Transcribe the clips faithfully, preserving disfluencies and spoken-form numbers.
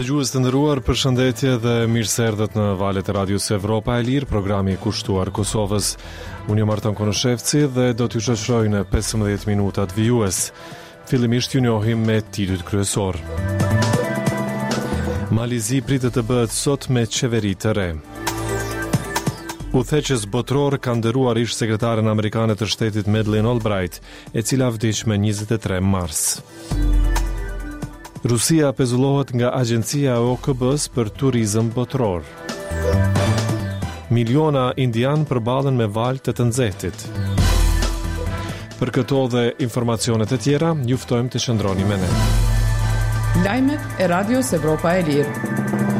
Dëgjues të nderuar, përshëndetje dhe mirëseardhët në valët e Radios Evropa e Lirë, programi i kushtuar Kosovës. Unë jam Artan Konoshevci dhe do t'ju shoqëroj në pesëmbëdhjetë minutat vijues. Fillimisht ju njohim me titujt kryesor. Malizi pritet të bëhet sot me qeveri të re. Udhëheqës botror ka nderuar ish sekretaren amerikane të shtetit Madeleine Albright, e cila vdiq me njëzet e tre mars. Rusia pezullohet nga Agjencia e O K B-s për turizëm botror. Miliona indian përballen me valë të të nxehtit. Për këto dhe informacionet e tjera, ju ftojmë të qëndroni me ne. Lajmet e Radios Evropa e Lirë.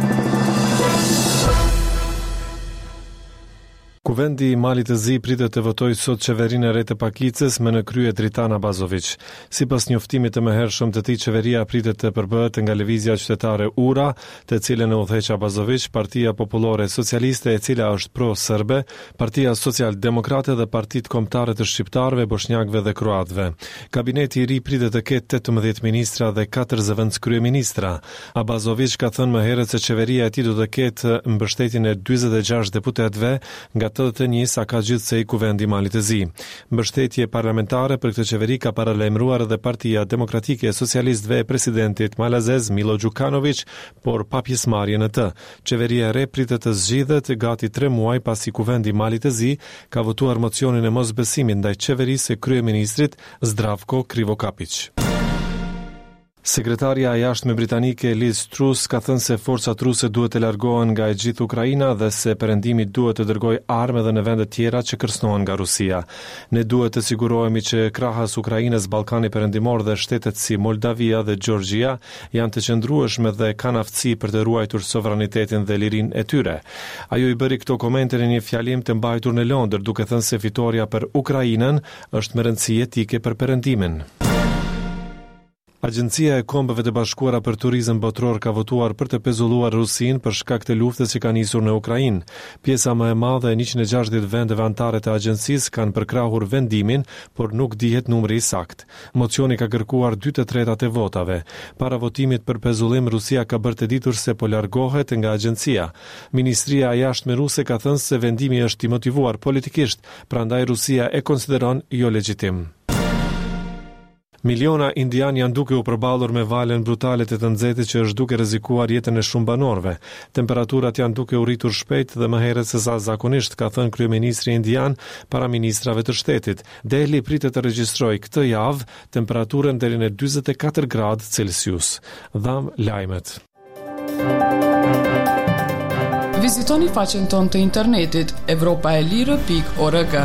Kuvendi i Malit të Zi pritet të votojë sot qeverinë e re të Pakicës me në krye Dritan Abazović. Sipas njoftimit të mëhershëm të tij, qeveria pritet të përbëhet nga lëvizja qytetare Ura, të cilën e udhëheq Abazović, Partia Popullore Socialiste, e cila është pro-serbe, Partia Social-Demokrate dhe Partitë Kombëtare të Shqiptarëve, Bosnjakëve dhe Kroatëve. Kabineti i ri pritet të ketë tetëmbëdhjetë ministra dhe katër zëvendës kryeministra. Abazović ka thënë më herët se qeveria e tij do të ketë mbështetjen e dyzet e gjashtë deputetëve nga tetëdhjetë e një sa ka gjithsej kuvendi i Malit të Zi. Mbështetje parlamentare për këtë qeveri ka paralajmëruar edhe Partia Demokratike e Socialistëve e presidentit malazez Milo Đukanović, por pa pjesëmarrje në të. Qeveria e re pritet të zgjidhet gati tre muaj pasi kuvendi i Malit të Zi ka votuar mocionin e mosbesimit ndaj qeverisë së kryeministrit Zdravko Krivokapić. Sekretaria e jashtme britanike Liz Truss ka thënë se forcat ruse duhet të largohen nga e gjithë Ukraina dhe se perëndimi duhet të dërgojë armë edhe në vende tjera që kërcënohen nga Rusia. Ne duhet të sigurohemi që krahas Ukrainës, Ballkani Perëndimor dhe shtetet si Moldavia dhe Gjeorgjia janë të qëndrueshme dhe kanë aftësi për të ruajtur sovranitetin dhe lirinë e tyre. Ajo i bëri këto komente në një fjalim të mbajtur në Londër, duke thënë se fitoria për Ukrainën është me rëndësi etike për perëndimin. Agjencia e Kombeve të Bashkuara për Turizëm Botror ka votuar për të pezulluar Rusinë për shkak të luftës që ka nisur në Ukrainë. Pjesa më e madhe e njëqind e gjashtëdhjetë vendeve anëtare të agjencisë kanë përkrahur vendimin, por nuk dihet numri i saktë. Mocioni ka kërkuar dy të tretat e votave. Para votimit për pezullim, Rusia ka bërë të ditur se po largohet nga agjencia. Ministria e Jashtme ruse ka thënë se vendimi është i motivuar politikisht, prandaj Rusia e konsideron jo legjitim. Miliona indian janë duke u përballur me valën brutale të të nxehtit që është duke rrezikuar jetën e shumë banorëve. Temperaturat janë duke u rritur shpejt dhe më herët se sa zakonisht, ka thënë kryeministri indian para ministrave të shtetit. Delhi pritet të regjistrojë këtë javë temperaturën deri në dyzet e katër gradë Celsius. Dham lajmet. Vizitoni faqen tonë të internetit evropa e lirë pikë org.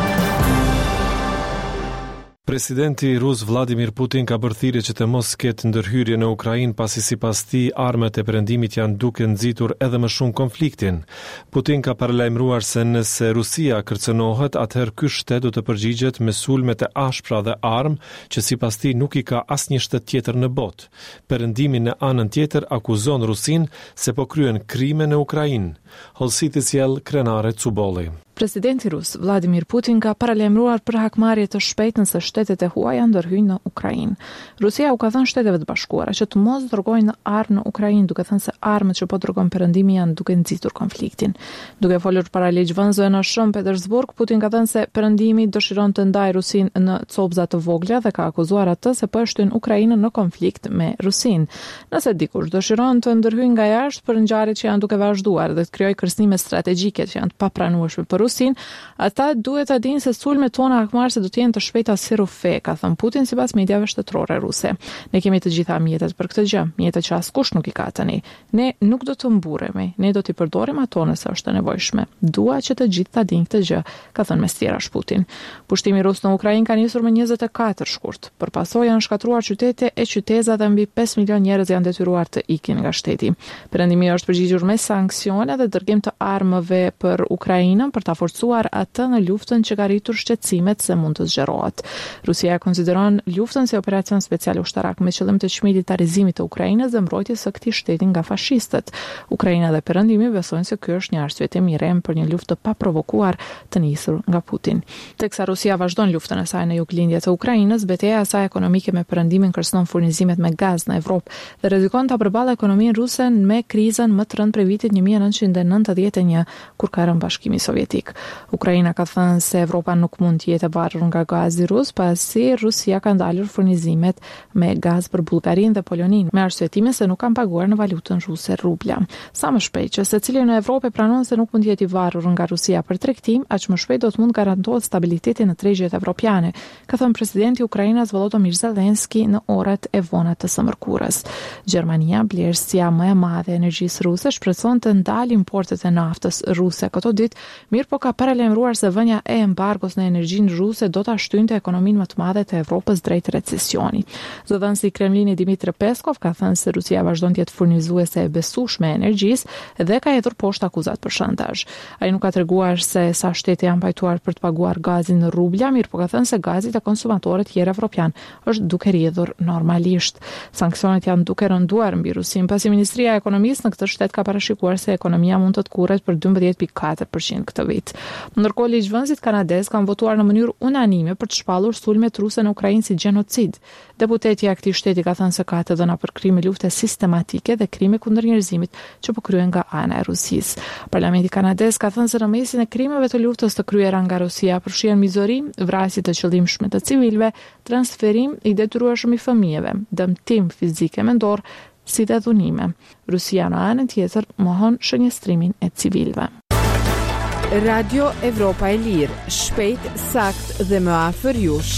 Presidenti rus Vladimir Putin ka bërë thirrje që të mos ketë ndërhyrje në Ukrainë pasi sipas tij armët e perëndimit janë duke nxitur edhe më shumë konfliktin. Putin ka paralajmëruar se nëse Rusia kërcënohet, atëherë ky shtet do të përgjigjet me sulme të ashpra dhe armë që sipas tij nuk i ka asnjë shtet tjetër në botë. Perëndimi në anën tjetër akuzon Rusinë se po kryen krime në Ukrainë. Hollësiti sjell Krenare Cubolli. Presidenti rus Vladimir Putin ka paralajmëruar për hakmarrje të shpejtë nëse shtetet e huaja ndërhyjnë në Ukrainë. Rusia u ka thënë Shteteve të Bashkuara që të mos dërgojnë armë në Ukrainë, duke thënë se armët që po dërgojnë perëndimi janë duke nxitur konfliktin. Duke folur para ligjvënësve në Shën Petersburg, Putin ka thënë se perëndimi dëshiron të ndajë Rusinë në copëza të vogla dhe ka akuzuar atë se po e shtyn Ukrainën në konflikt me Rusinë. Nëse dikush dëshiron të ndërhyjë nga jashtë për ngjarjet që janë duke vazhduar dhe të krijojë kërcënime strategjike që janë të papranueshme për Rusin, ata duhet ta dinë se sulmet tona hakmarrëse do të jenë të shpejta si rufe, ka thënë Putin sipas mediave shtetërore ruse. Ne kemi të gjitha mjetet për këtë gjë, mjete që askush nuk i ka tani. Ne nuk do të mburremi, ne do t'i përdorim ato nëse është e nevojshme. Dua që të gjithë ta dinë këtë gjë, ka thënë mes tjerash Putin. Pushtimi rus në Ukrainë ka nisur me njëzet e katër shkurt. Përpasoj janë shkatruar qytete e qyteza dhe mbi pesë milion njerëz janë detyruar të ikin nga shteti. Perëndimi është përgjigjur me sanksione dhe dërgim të armëve për Ukrainën për ta ka forcuar atë në luftën që ka rritur shqetësimet se mund të zgjerohet. Rusia konsideron luftën si operacion special ushtarak me qëllim të çmilitarizimit të Ukrainës dhe mbrojtjes së këtij shteti nga fashistët. Ukraina dhe Perëndimi besojnë se ky është një arsye i rem për një luftë të paprovokuar të nisur nga Putin. Teksa Rusia vazhdon luftën e saj në juglindje të Ukrainës, betejë e saj ekonomike me Perëndimin kërcënon furnizimet me gaz në Evropë dhe rrezikon ta përballë ekonominë ruse me krizën më të rëndë prej vitit një mijë e nëntëqind e nëntëdhjetë e një kur ka rënë Bashkimi Sovjetik. Ukraina ka thënë se Evropa nuk mund të jetë e varur nga gazi rus, pasi Rusia ka ndalur furnizimet me gaz për Bullgarinë dhe Poloninë, me arsyetimin se nuk kanë paguar në valutën ruse rubla. Sa më shpejt që secili në Evropë pranon se nuk mund të jetë i varur nga Rusia për tregtim, aq më shpejt do të mund garantohet stabiliteti në tregjet evropiane, ka thënë presidenti i Ukrainës Volodymyr Zelensky në orët e vona të së mërkurës. Gjermania, blerësia më e madhe e energjisë ruse, shpreson të ndalë importet e naftës ruse këto ditë, mirë po ka paralajmëruar se vënia e embargos në energjinë ruse do ta shtynte ekonominë më të madhe të Evropës drejt recesioni. Zëdhënësi i Kremlinit Dmitry Peskov ka thënë se Rusia vazhdon të jetë furnizuese e besueshme e energjisë dhe ka hedhur poshtë akuzat për shantazh. Ai nuk ka treguar se sa shtete janë pajtuar për të paguar gazin në rubla, mirë po ka thënë se gazi të konsumatorët tjerë evropian është duke rrjedhur normalisht. Sanksionet janë duke rënduar mbi Rusinë, pasi Ministria e Ekonomisë në këtë shtet ka parashikuar se ekonomia mund të tkurret për dymbëdhjetë pikë katër përqind këtë vit. Ndërkohë, ligjvënësit kanadez kanë votuar në mënyrë unanime për të shpallur sulmet ruse në Ukrainë si gjenocid. Deputetja e këtij shteti ka thënë se ka të dhëna për krime lufte sistematike dhe krime kundër njerëzimit që po kryhen nga ana e Rusisë. Parlamenti kanadez ka thënë se në mesin e krimeve të luftës të kryera nga Rusia përfshihen mizori, vrasje të qëllimshme të civilëve, transferim i detyrueshëm i fëmijëve, dëmtim fizik e mendor, si dhe dhunime. Rusia në anën tjetër mohon shënjestrimin e civilëve. Radio Evropa e Lirë, shpejt, sakt dhe më afër jush.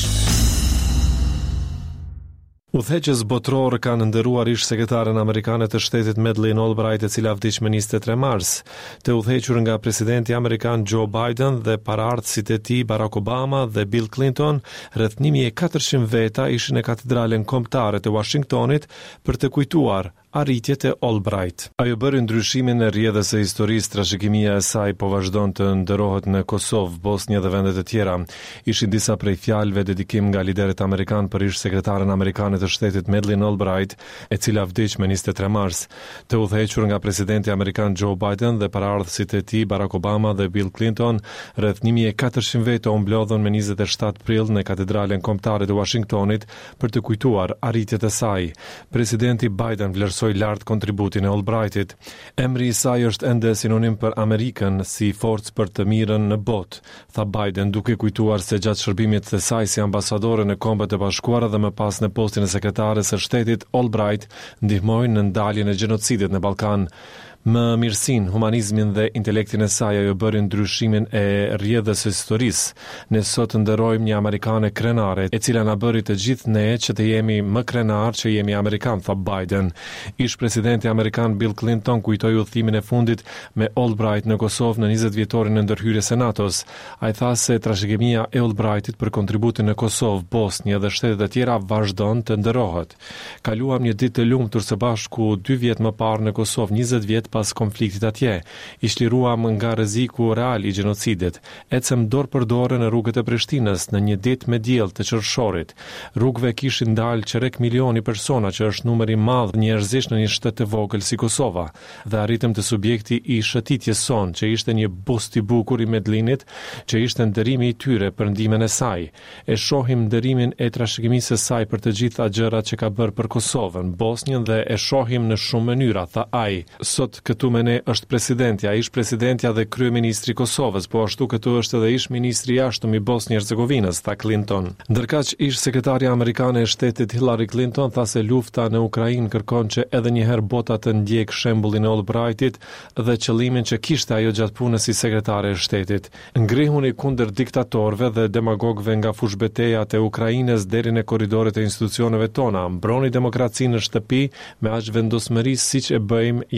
Udhëheqës botror kanë nderuar ish sekretaren amerikane të shtetit Madeleine Albright, e cila vdiq më njëzet e tre mars. Të udhëhequr nga presidenti amerikan Joe Biden dhe paraardhësit e tij Barack Obama dhe Bill Clinton, rreth një mijë e katërqind veta ishin në katedralen kombëtare të Washingtonit për të kujtuar arritjet e Albright. Ajo bëri ndryshimin e rrjedhës së historisë, trashëgimia e saj po vazhdon të nderohet në Kosovë, Bosnjë dhe vende të tjera. Ishin disa prej fjalëve dedikim nga liderët amerikan për ish sekretaren amerikane të shtetit Madeleine Albright, e cila vdiq më njëzet e tre mars. Të udhëhequr nga presidenti amerikan Joe Biden dhe paraardhësit e tij Barack Obama dhe Bill Clinton, rreth një mijë e katërqind veta u mblodhën më njëzet e shtatë prill në katedralen kombëtare të Washingtonit për të kujtuar arritjet e saj. Presidenti Biden vlerësoi lart kontributin e Albrightit. Emri i saj është ende sinonim për Amerikën si forcë për të mirën në botë, tha Biden, duke kujtuar se gjatë shërbimit të saj si ambasadore në Kombet e Bashkuara dhe më pas në postin e sekretares së shtetit, Albright ndihmoi në ndaljen e gjenocidit në Ballkan. Më mirësin, humanizmin dhe intelektin e saj ajo bëri ndryshimin e rrjedhës së historisë. Ne sot nderojmë një amerikane krenare, e cila na bëri të gjithë ne që të jemi më krenar që jemi amerikan, tha Biden. Ish presidenti amerikan Bill Clinton kujtoi udhëtimin e fundit me Albright në Kosovë në njëzet vjetorin e ndërhyrjes së NATO-s. Ai tha se trashëgimia e Albrightit për kontributin në Kosovë, Bosnjë dhe shtetet e tjera vazhdon të nderohet. Kaluam një ditë të lumtur së bashku dy vjet më parë në Kosovë, njëzet vjet pas konfliktit atje. I shliruam nga rreziku real i gjenocidit. Ecëm dorë për dorë në rrugët e Prishtinës në një ditë me diell të qershorit. Rrugëve kishin dalë qerek milioni persona, që është numër i madh njerëzish në një shtet të vogël si Kosova, dhe arritëm të subjekti i shëtitjes son, që ishte një bust i bukur i Madeleine-it, që ishte nderimi i tyre për ndihmën e saj. E shohim nderimin e trashëgimisë së saj për të gjitha gjërat që ka bërë për Kosovën, Bosnjën dhe e shohim në shumë mënyra, tha ai. Sot këtu me ne është presidentja, ish presidentja dhe kryeministri i Kosovës, po ashtu këtu është edhe ish ministri i jashtëm i Bosnjë-Hercegovinës, tha Clinton. Ndërkaq ish sekretari amerikane e shtetit Hillary Clinton tha se lufta në Ukrainë kërkon që edhe një herë bota të ndjek shembullin e Albrightit dhe qëllimin që kishte ajo gjatë punës si sekretare e shtetit. Ngrihuni kundër diktatorëve dhe demagogëve nga fushbetejat e Ukrainës deri në korridoret e institucioneve tona. Mbroni demokracinë në shtëpi me aq vendosmëri siç e bëjmë jashtë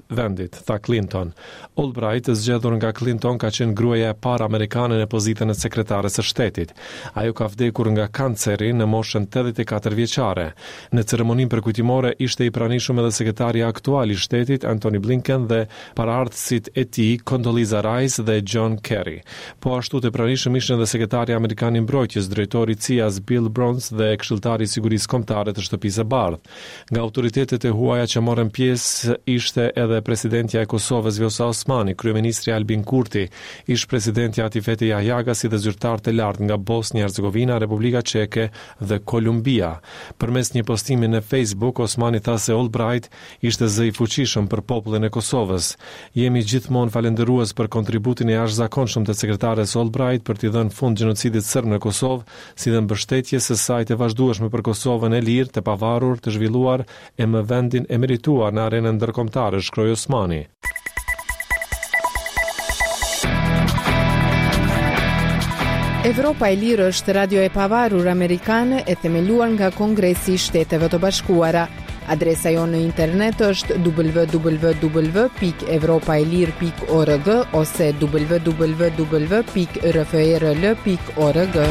vendit, tha Clinton. Albright, zgjedhur nga Clinton, ka qenë gruaja e parë amerikane në pozitën e sekretares së shtetit. Ajo ka vdekur nga kanceri në moshën tetëdhjetë e katër vjeçare. Në ceremoninë përkujtimore ishte i pranishëm edhe sekretari aktual i shtetit Antony Blinken dhe paraardhësit e tij Condoleezza Rice dhe John Kerry. Po ashtu të pranishëm ishin edhe sekretari amerikan i mbrojtjes, drejtori i C I A-s Bill Browns dhe këshilltari i sigurisë kombëtare të Shtëpisë së Bardhë. Nga autoritetet e huaja që morën pjesë ishte edhe presidentja e Kosovës Vjosa Osmani, kryeministri Albin Kurti, ish presidenti Atifete Jahjaga si dhe zyrtar të lartë nga Bosnia Hercegovina, Republika Çeke dhe Kolumbia. Përmes një postimi në Facebook, Osmani tha se Albright ishte zë i fuqishëm për popullin e Kosovës. Jemi gjithmonë falendërues për kontributin e jashtëzakonshëm të sekretares Albright për t'i dhënë fund gjenocidit serb në Kosovë, si dhe mbështetjes së saj të vazhdueshme për Kosovën e lirë, të pavarur, të zhvilluar e më vendin e merituar në arenën ndërkombëtare, shkroi Osmani. Evropa e Lirë është radio e pavarur amerikane e themeluar nga Kongresi i Shteteve të Bashkuara. Adresa jonë në internet është w w w pikë evropaelir pikë org ose w w w pikë r f e r l pikë org.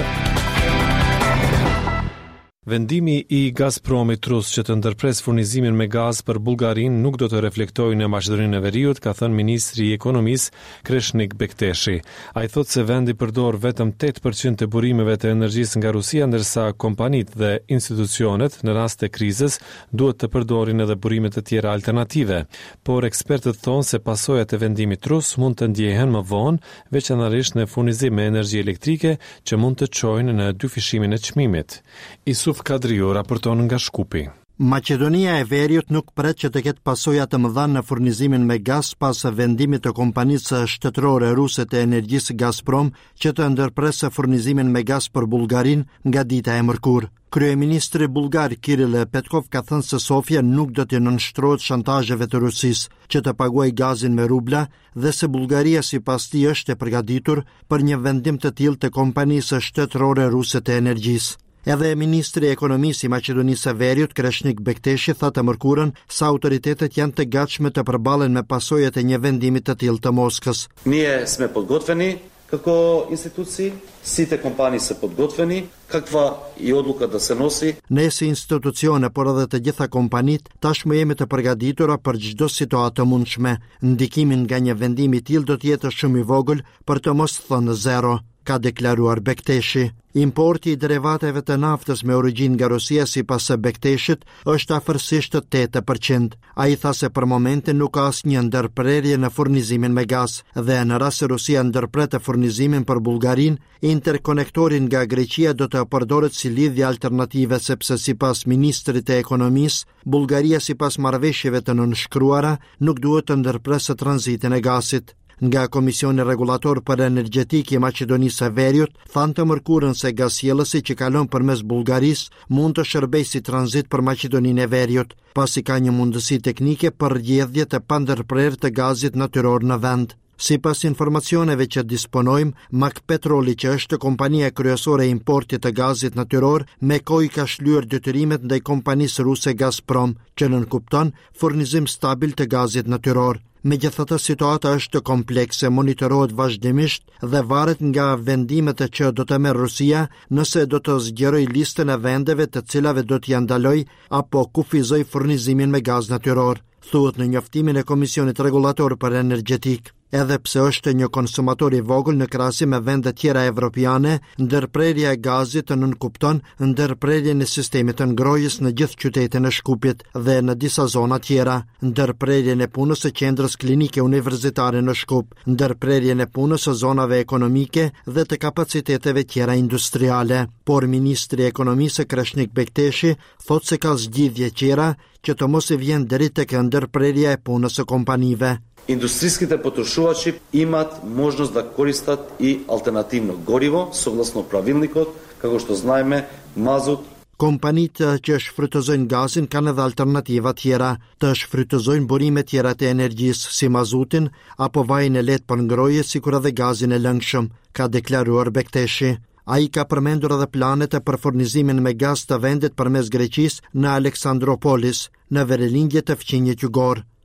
Vendimi i Gazpromit rus që të ndërpres furnizimin me gaz për Bullgarinë nuk do të reflektojë në Maqedoninë e Veriut, ka thënë ministri i ekonomisë Kreshnik Bekteshi. Ai thotë se vendi përdor vetëm tetë përqind të burimeve të energjisë nga Rusia, ndërsa kompanitë dhe institucionet në rast të krizës duhet të përdorin edhe burime të tjera alternative. Por ekspertët thonë se pasojat e vendimit rus mund të ndjehen më vonë, veçanërisht në furnizim me energji elektrike që mund të çojnë në dyfishimin e çmimit. Isuf Kadriu raporton nga Shkupi. Maqedonia e Veriut nuk pret që të ketë pasoja të mëdha në furnizimin me gaz pas vendimit të kompanisë shtetërore ruse të energjisë Gazprom që të ndërpresë furnizimin me gaz për Bullgarinë nga dita e mërkurë. Kryeministri bullgar Kiril Petkov ka thënë se Sofia nuk do të nënshtrohet shantazheve të Rusisë që të paguajë gazin me rubla dhe se Bullgaria sipas tij është e përgatitur për një vendim të tillë të kompanisë shtetërore ruse të energjisë. Edhe ministri i ekonomisë i Maqedonisë së Veriut, Kreshnik Bekteshi, tha të mërkurën se autoritetet janë të gatshme të përballen me pasojat e një vendimi të tillë të Moskës. Ние сме подготвени како институции, сите компании се подготвени, каква и одлука да се носи. Ne si institucione, por edhe të gjitha kompanit, tashmë jemi të përgatitura për çdo situatë të mundshme. Ndikimin nga një vendim i tillë do të jetë shumë i vogël, për të mos thënë zero, ka deklaruar Bekteshi. Importi i derivateve të naftës me origjinë nga Rusia sipas së Bekteshit është afërsisht tetë përqind. Ai tha se për momentin nuk ka asnjë ndërprerje në furnizimin me gaz dhe në rast se Rusia ndërpret furnizimin për Bullgarinë, interkonektorin nga Greqia do të përdoret si lidhje alternative sepse sipas ministrit të ekonomisë, Bullgaria sipas marrëveshjeve të nënshkruara nuk duhet të ndërpresë tranzitin e gazit. Nga Komisioni Regulator për Energjetik i Maqedonisë së Veriut, thanë të mërkurën se gazjellësi që kalon përmes Bullgarisë mund të shërbejë si tranzit për Maqedoninë e Veriut, pasi ka një mundësi teknike për rrjedhje të pandërprerë të gazit natyror në vend. Sipas informacioneve që disponojmë, Mak Petroli, që është kompania kryesore e importit të gazit natyror, me kohë ka shlyer detyrimet ndaj kompanisë ruse Gazprom, që nënkupton furnizim stabil të gazit natyror. Megjithatë, situata është komplekse, monitorohet vazhdimisht dhe varet nga vendimet që do të merr Rusia nëse do të zgjerojë listën e vendeve të cilave do t'i ndalojë apo kufizoj furnizimin me gaz natyror, thuhet në njoftimin e Komisionit Regulator për Energjetik. Edhe pse është një konsumator i vogël në krahasim me vende tjera evropiane, ndërprerja e gazit nënkupton ndërprerjen e sistemit të ngrohjes në gjithë qytetin e Shkupit dhe në disa zona tjera, ndërprerjen e punës së qendrës klinike universitare në Shkup, ndërprerjen e punës së zonave ekonomike dhe të kapaciteteve tjera industriale. Por ministri i ekonomisë Kreshnik Bekteshi thotë se ka zgjidhje tjera që të mos i vjen deri tek ndërprerja e punës së kompanive. Индустријските потрошувачи имаат можност да користат и алтернативно гориво, согласно правилникот, како што знаеме, мазут. Kompanitë që shfrytëzojnë gazin kanë edhe alternativa tjera, të shfrytëzojnë burime tjera të energjisë si mazutin apo vajin e lehtë për ngrohje, sikur edhe gazin e lëngshëm, ka deklaruar Bekteshi. Ai ka përmendur edhe planet për furnizimin me gaz të vendit përmes Greqisë në Aleksandropolis, në verelindje të fqinjit jugor.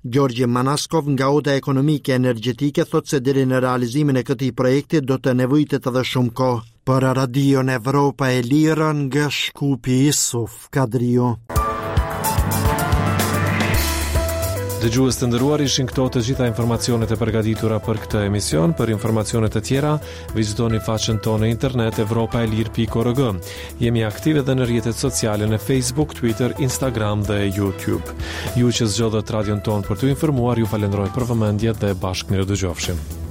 Gjorgje Manaskov nga Oda Ekonomike e Energjetike thot se deri në realizimin e këtij projekti do të nevojitet edhe shumë kohë. Për Radion Evropa e Lirë nga Shkupi Isuf Kadrio. Dëgjues të nderuar, ishin këto të gjitha informacionet e përgatitura për këtë emision. Për informacione të tjera, vizitoni faqen tonë internet evropa e lirë pikë org. Jemi aktive edhe në rrjetet sociale në Facebook, Twitter, Instagram dhe YouTube. Ju që zgjodhët radion tonë për t'u informuar, ju falenderoj për vëmendje dhe bashkë mirë dëgjofshim.